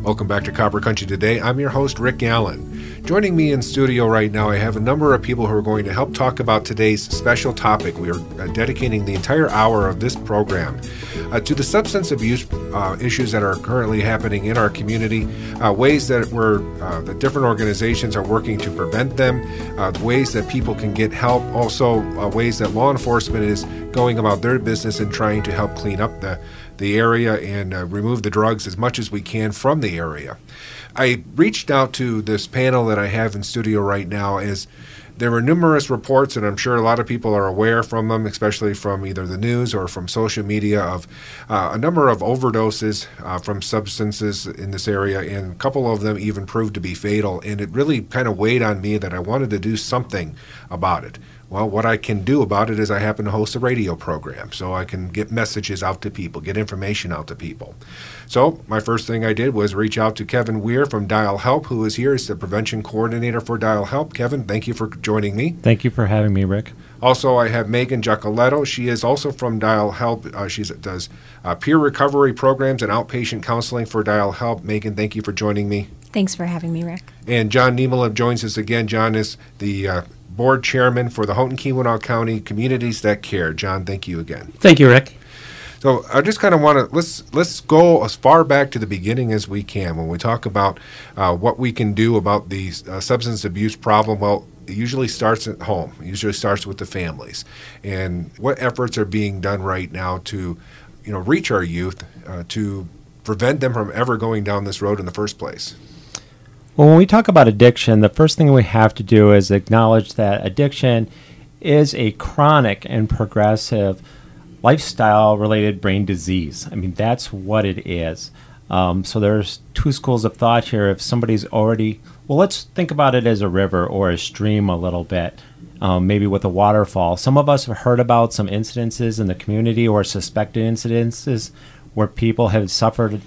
Welcome back to Copper Country Today. I'm your host, Rick Allen. Joining me in studio right now, I have a number of people who are going to help talk about today's special topic. We are dedicating the entire hour of this program to the substance abuse issues that are currently happening in our community, ways that the different organizations are working to prevent them, ways that people can get help, also ways that law enforcement is going about their business and trying to help clean up the area and remove the drugs as much as we can from the area. I reached out to this panel that I have in studio right now as there were numerous reports, and I'm sure a lot of people are aware from them, especially from either the news or from social media, of a number of overdoses from substances in this area, and a couple of them even proved to be fatal, and it really kind of weighed on me that I wanted to do something about it. Well, what I can do about it is I happen to host a radio program, so I can get messages out to people, get information out to people. So my first thing I did was reach out to Kevin Weir from Dial Help, who is here as the prevention coordinator for Dial Help. Kevin, thank you for joining me. Thank you for having me, Rick. Also, I have Megan Giacoletto. She is also from Dial Help. She does peer recovery programs and outpatient counseling for Dial Help. Megan, thank you for joining me. Thanks for having me, Rick. And John Niemela joins us again. John is the board chairman for the Houghton Keweenaw County Communities That Care. John, thank you again. Thank you, Rick. So I just kind of want to let's go as far back to the beginning as we can when we talk about what we can do about the substance abuse problem. Well, it usually starts at home. It usually starts with the families, and what efforts are being done right now to, reach our youth to prevent them from ever going down this road in the first place. Well, when we talk about addiction, the first thing we have to do is acknowledge that addiction is a chronic and progressive lifestyle-related brain disease. I mean, that's what it is. So there's two schools of thought here. If somebody's already, let's think about it as a river or a stream a little bit, maybe with a waterfall. Some of us have heard about some incidences in the community or suspected incidences where people have suffered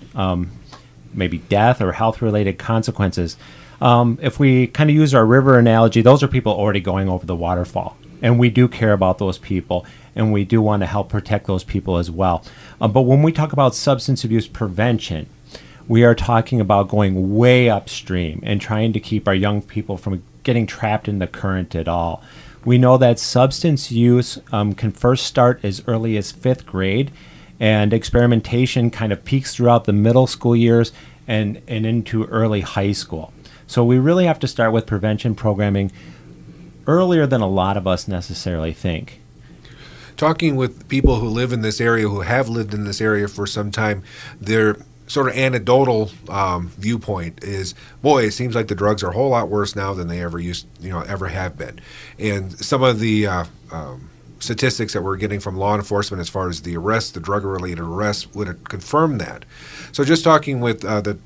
maybe death or health-related consequences. If we kind of use our river analogy, those are people already going over the waterfall. And we do care about those people, and we do want to help protect those people as well. But when we talk about substance abuse prevention, we are talking about going way upstream and trying to keep our young people from getting trapped in the current at all. We know that substance use can first start as early as 5th grade, and experimentation kind of peaks throughout the middle school years and into early high school. So we really have to start with prevention programming earlier than a lot of us necessarily think. Talking with people who live in this area, who have lived in this area for some time, their sort of anecdotal viewpoint is, boy, it seems like the drugs are a whole lot worse now than they ever have been. And some of the statistics that we're getting from law enforcement as far as the arrests, the drug-related arrests, would confirm that. So just talking with the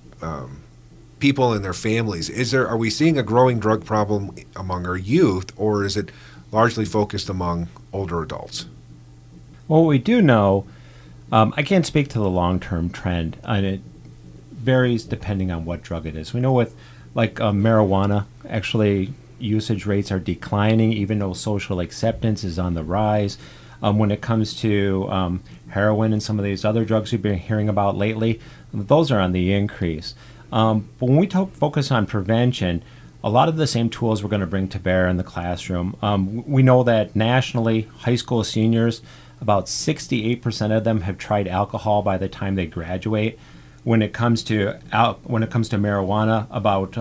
people and their families, are we seeing a growing drug problem among our youth, or is it largely focused among older adults? Well, what we do know, I can't speak to the long-term trend, and it varies depending on what drug it is. We know with marijuana, actually usage rates are declining, even though social acceptance is on the rise. When it comes to heroin and some of these other drugs we've been hearing about lately, those are on the increase. But when we focus on prevention, a lot of the same tools we're going to bring to bear in the classroom. We know that nationally, high school seniors, about 68% of them have tried alcohol by the time they graduate. When it comes to marijuana, about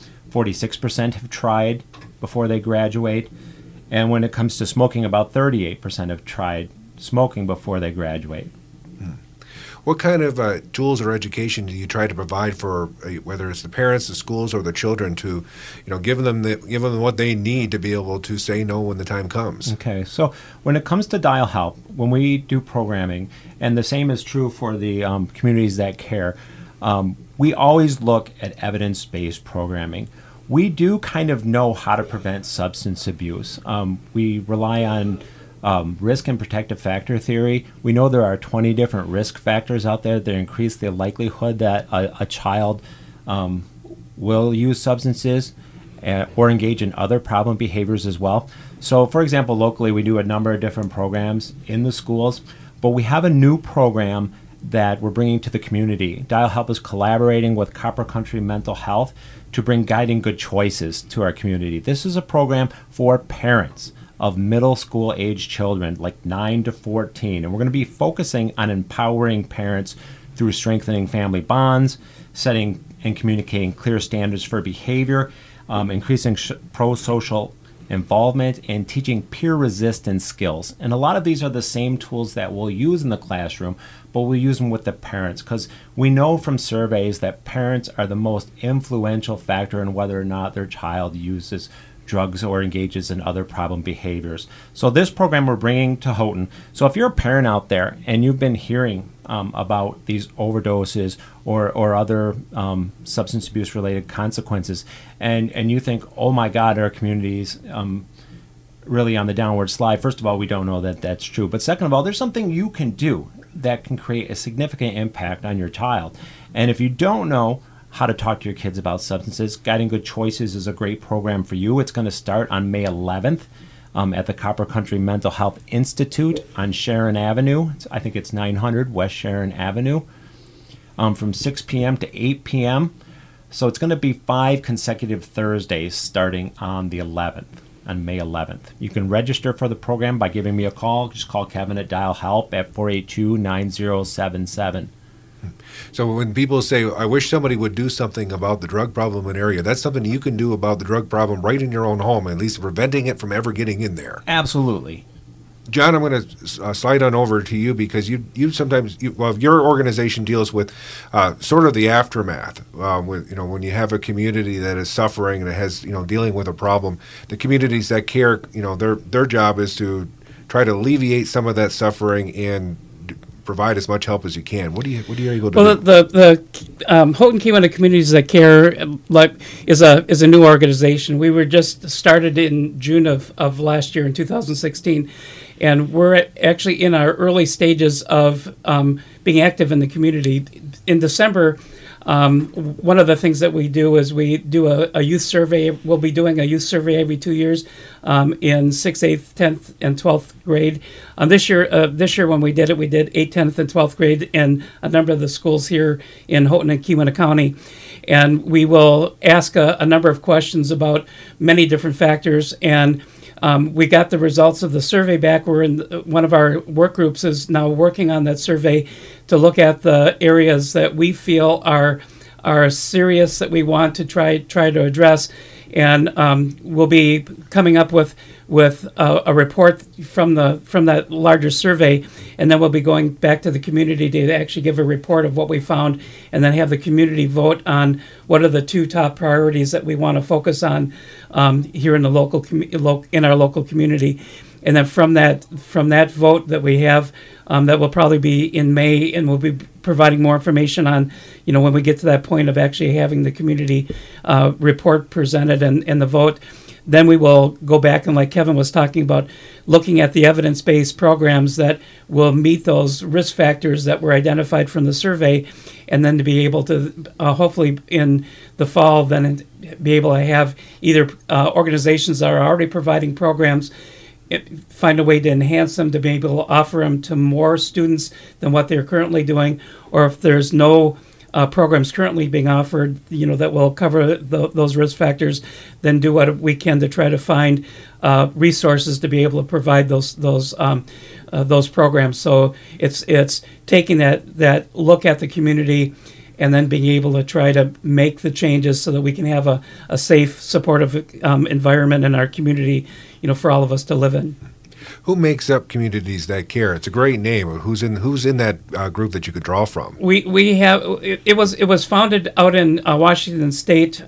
46% have tried before they graduate. And when it comes to smoking, about 38% have tried smoking before they graduate. What kind of tools or education do you try to provide for whether it's the parents, the schools, or the children to, give them what they need to be able to say no when the time comes? Okay, so when it comes to Dial Help, when we do programming, and the same is true for the communities that care, we always look at evidence-based programming. We do kind of know how to prevent substance abuse. We rely on risk and protective factor theory. We know there are 20 different risk factors out there that increase the likelihood that a child will use substances or engage in other problem behaviors as well. So, for example, locally we do a number of different programs in the schools, but we have a new program that we're bringing to the community. Dial Help is collaborating with Copper Country Mental Health to bring Guiding Good Choices to our community. This is a program for parents of middle school age children, like 9 to 14. And we're going to be focusing on empowering parents through strengthening family bonds, setting and communicating clear standards for behavior, increasing pro-social involvement, and teaching peer resistance skills. And a lot of these are the same tools that we'll use in the classroom, but we'll use them with the parents, because we know from surveys that parents are the most influential factor in whether or not their child uses drugs or engages in other problem behaviors. So this program we're bringing to Houghton. So if you're a parent out there and you've been hearing about these overdoses or other substance abuse related consequences, and you think, oh my God, our community's really on the downward slide. First of all, we don't know that that's true. But second of all, there's something you can do that can create a significant impact on your child. And if you don't know how to talk to your kids about substances, Guiding Good Choices is a great program for you. It's going to start on May 11th at the Copper Country Mental Health Institute on Sharon Avenue. I think it's 900 West Sharon Avenue, from 6 p.m. to 8 p.m. So it's going to be 5 consecutive Thursdays starting on the 11th, on May 11th. You can register for the program by giving me a call. Just call Kevin at Dial Help at 482-9077. So when people say, I wish somebody would do something about the drug problem in an area, that's something you can do about the drug problem right in your own home, at least preventing it from ever getting in there. Absolutely. John, I'm going to slide on over to you, because you sometimes, your organization deals with sort of the aftermath. When you have a community that is suffering and has, dealing with a problem, the communities that care, their job is to try to alleviate some of that suffering and provide as much help as you can. What are you able to do? Well, the Houghton Keweenaw Communities That Care is a new organization. We were just started in June of last year in 2016, and we're actually in our early stages of being active in the community. In December, one of the things that we do is we do a youth survey. We'll be doing a youth survey every 2 years in 6th, 8th, 10th, and 12th grade. This year when we did it, we did 8th, 10th, and 12th grade in a number of the schools here in Houghton and Keweenaw County. And we will ask a number of questions about many different factors. And we got the results of the survey back. We're in one of our work groups is now working on that survey to look at the areas that we feel are serious that we want to try to address, and we'll be coming up with a report from that larger survey, and then we'll be going back to the community to actually give a report of what we found, and then have the community vote on what are the 2 top priorities that we want to focus on here in the in our local community. And then from that vote that we have, that will probably be in May, and we'll be providing more information on, when we get to that point of actually having the community report presented and the vote. Then we will go back and, like Kevin was talking about, looking at the evidence-based programs that will meet those risk factors that were identified from the survey, and then to be able to hopefully in the fall then be able to have either organizations that are already providing programs find a way to enhance them, to be able to offer them to more students than what they're currently doing, or if there's no programs currently being offered, that will cover those risk factors, then do what we can to try to find resources to be able to provide those programs. So it's taking that look at the community and then being able to try to make the changes so that we can have a safe, supportive environment in our community, for all of us to live in. Who makes up Communities That Care? It's a great name. Who's in that group that you could draw from? We have it was founded out in Washington State,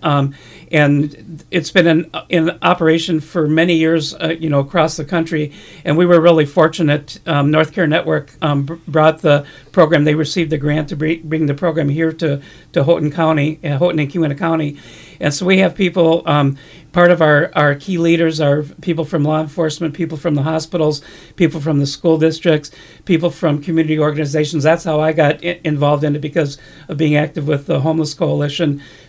and it's been in operation for many years, across the country. And we were really fortunate. North Care Network brought the program. They received the grant to bring the program here to Houghton County, Houghton and Keweenaw County. And so we have people, part of our key leaders are people from law enforcement, people from the hospitals, people from the school districts, people from community organizations. That's how I got involved in it, because of being active with the Homeless Coalition.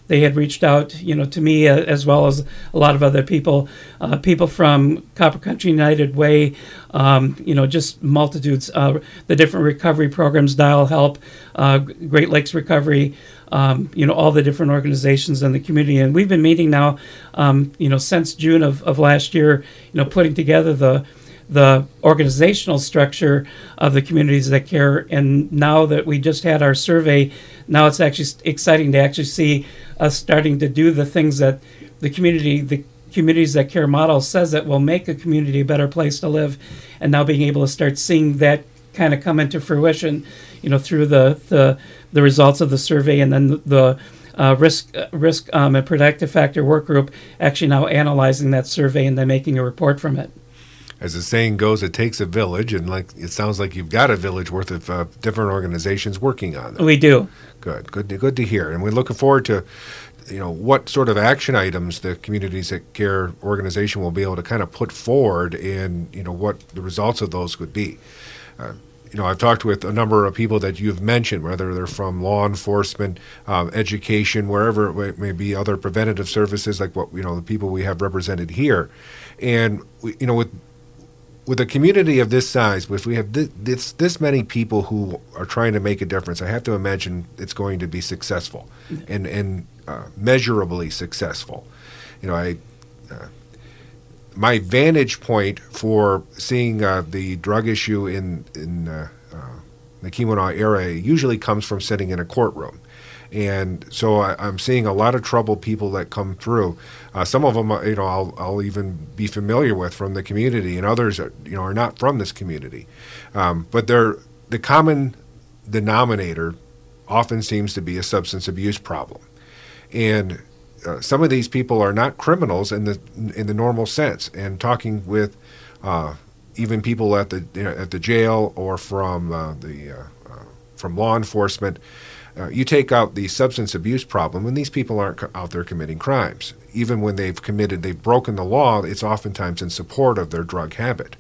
they had reached out, to me as well as a lot of other people, people from Copper Country United Way, just multitudes, the different recovery programs, Dial Help, Great Lakes Recovery, all the different organizations in the community. And we've been meeting now, since June of last year, putting together the organizational structure of the Communities That Care. And now that we just had our survey, now it's actually exciting to actually see us starting to do the things that the Communities That Care model says that will make a community a better place to live. And now being able to start seeing that kind of come into fruition, through the results of the survey, and then the risk and protective factor work group actually now analyzing that survey and then making a report from it. As the saying goes, it takes a village, and it sounds like you've got a village worth of different organizations working on it. We do. Good to hear. And we're looking forward to, what sort of action items the Communities That Care organization will be able to kind of put forward, and what the results of those would be. I've talked with a number of people that you've mentioned, whether they're from law enforcement, education, wherever it may be, other preventative services like what the people we have represented here, and with a community of this size, if we have this many people who are trying to make a difference, I have to imagine it's going to be successful and measurably successful. My vantage point for seeing the drug issue in the Keweenaw area usually comes from sitting in a courtroom. And so I'm seeing a lot of troubled people that come through. Some of them, I'll even be familiar with from the community, and others are not from this community. But the common denominator often seems to be a substance abuse problem. And some of these people are not criminals in the normal sense. And talking with even people at the jail or from law enforcement, you take out the substance abuse problem, and these people aren't out there committing crimes. Even when they've broken the law, it's oftentimes in support of their drug habit.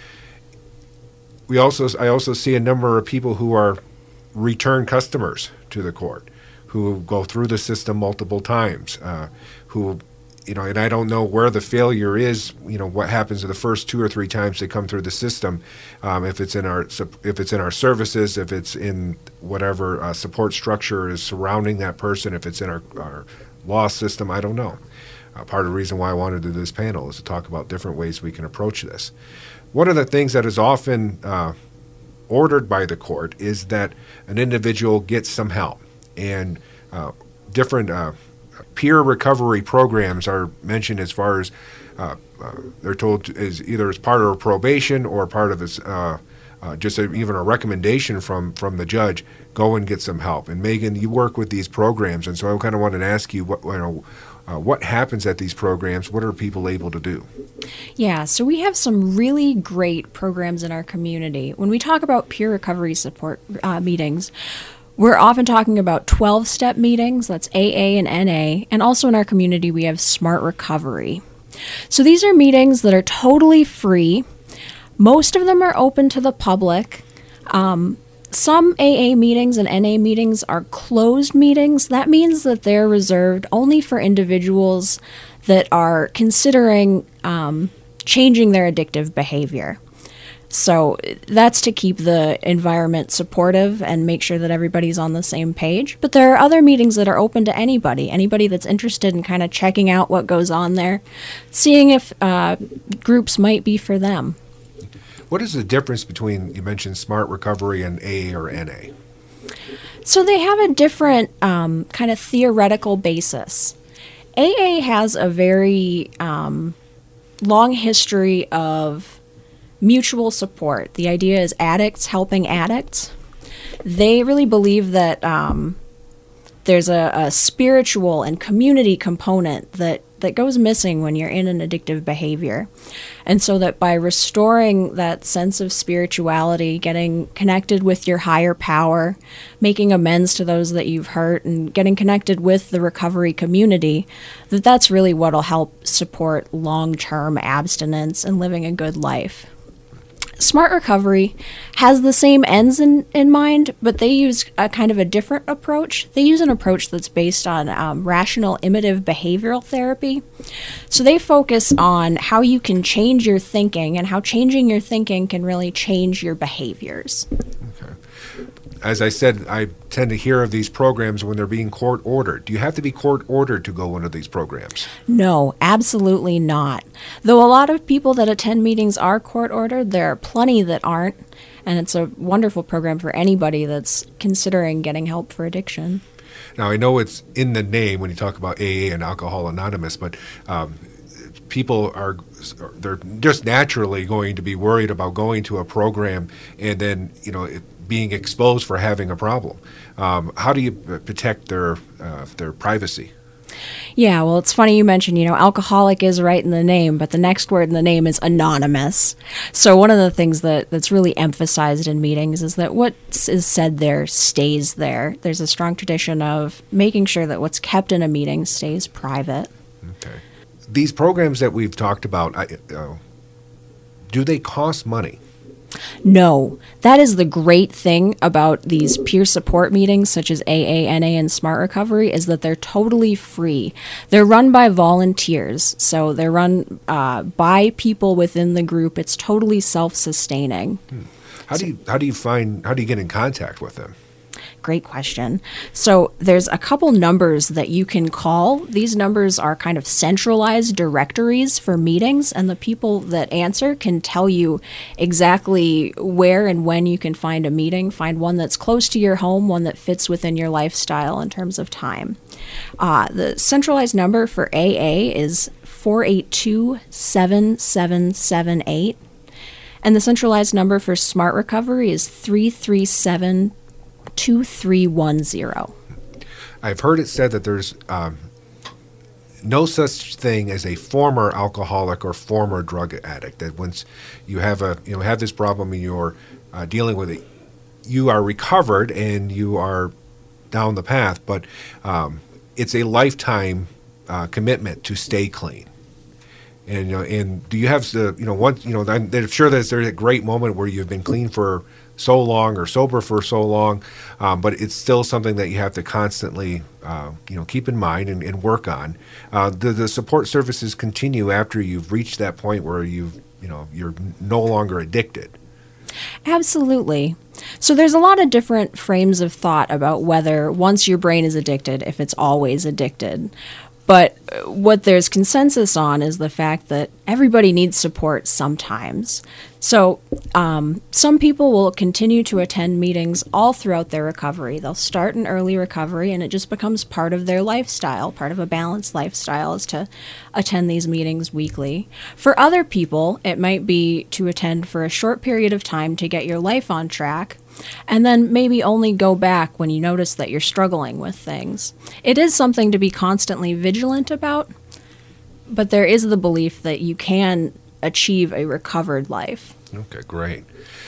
I also see a number of people who are return customers to the court, who go through the system multiple times, who, and I don't know where the failure is, what happens to the first 2 or 3 times they come through the system, if it's in our services, if it's in whatever support structure is surrounding that person, if it's in our law system, I don't know. Part of the reason why I wanted to do this panel is to talk about different ways we can approach this. One of the things that is often ordered by the court is that an individual gets some help, and different peer recovery programs are mentioned as far as they're told is either as part of probation or part of his even a recommendation from the judge, go and get some help. And Megan, you work with these programs, and so I kind of wanted to ask you what happens at these programs? What are people able to do? Yeah, so we have some really great programs in our community. When we talk about peer recovery support meetings, we're often talking about 12-step meetings, that's AA and NA, and also in our community we have Smart Recovery. So these are meetings that are totally free. Most of them are open to the public. Some AA meetings and NA meetings are closed meetings. That means that they're reserved only for individuals that are considering changing their addictive behavior. So that's to keep the environment supportive and make sure that everybody's on the same page. But there are other meetings that are open to anybody that's interested in kind of checking out what goes on there, seeing if groups might be for them. What is the difference between, you mentioned Smart Recovery, and AA or NA? So they have a different kind of theoretical basis. AA has a very long history of mutual support. The idea is addicts helping addicts. They really believe that there's a spiritual and community component that goes missing when you're in an addictive behavior. And so that by restoring that sense of spirituality, getting connected with your higher power, making amends to those that you've hurt, and getting connected with the recovery community, that's really what'll help support long-term abstinence and living a good life. Smart Recovery has the same ends in mind, but they use a kind of a different approach. They use an approach that's based on rational imitative behavioral therapy. So they focus on how you can change your thinking and how changing your thinking can really change your behaviors. Okay. As I said, I tend to hear of these programs when they're being court ordered. Do you have to be court ordered to go one of these programs? No, absolutely not. Though a lot of people that attend meetings are court ordered, there are plenty that aren't, and it's a wonderful program for anybody that's considering getting help for addiction. Now, I know it's in the name when you talk about AA and Alcohol Anonymous, but people they're just naturally going to be worried about going to a program and then, being exposed for having a problem. How do you protect their privacy? Yeah, well, it's funny you mentioned, alcoholic is right in the name, but the next word in the name is anonymous. So one of the things that's really emphasized in meetings is that what is said there stays there. There's a strong tradition of making sure that what's kept in a meeting stays private. Okay. These programs that we've talked about, do they cost money? No, that is the great thing about these peer support meetings such as AA, NA, and Smart Recovery is that they're totally free. They're run by volunteers, so they're run by people within the group. It's totally self-sustaining. How do you get in contact with them? Great question. So there's a couple numbers that you can call. These numbers are kind of centralized directories for meetings, and the people that answer can tell you exactly where and when you can find a meeting. Find one that's close to your home, one that fits within your lifestyle in terms of time. The centralized number for AA is 482-7778, and the centralized number for Smart Recovery is 337-2310. I've heard it said that there's no such thing as a former alcoholic or former drug addict. That once you have have this problem and you're dealing with it, you are recovered and you are down the path. But it's a lifetime commitment to stay clean. And and do you have once I'm sure that there's a great moment where you've been clean for so long or sober for so long, but it's still something that you have to constantly keep in mind and work on. The support services continue after you've reached that point where you're no longer addicted. Absolutely. So there's a lot of different frames of thought about whether once your brain is addicted, if it's always addicted. But what there's consensus on is the fact that everybody needs support sometimes. So some people will continue to attend meetings all throughout their recovery. They'll start an early recovery, and it just becomes part of their lifestyle. Part of a balanced lifestyle is to attend these meetings weekly. For other people, it might be to attend for a short period of time to get your life on track, and then maybe only go back when you notice that you're struggling with things. It is something to be constantly vigilant about, but there is the belief that you can achieve a recovered life. Okay, great.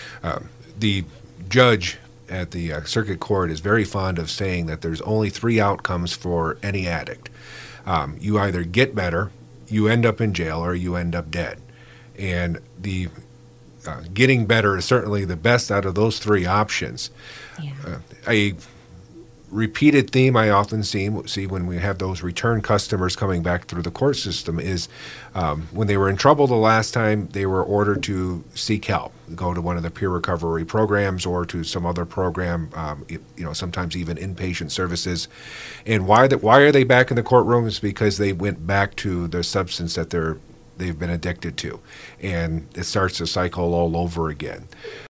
The judge at the circuit court is very fond of saying that there's only 3 outcomes for any addict. You either get better, you end up in jail, or you end up dead. And the getting better is certainly the best out of those 3 options. Yeah. A repeated theme I often see when we have those return customers coming back through the court system is when they were in trouble the last time, they were ordered to seek help, go to one of the peer recovery programs or to some other program, sometimes even inpatient services. And why are they back in the courtroom? It's because they went back to the substance that they've been addicted to, and it starts a cycle all over again.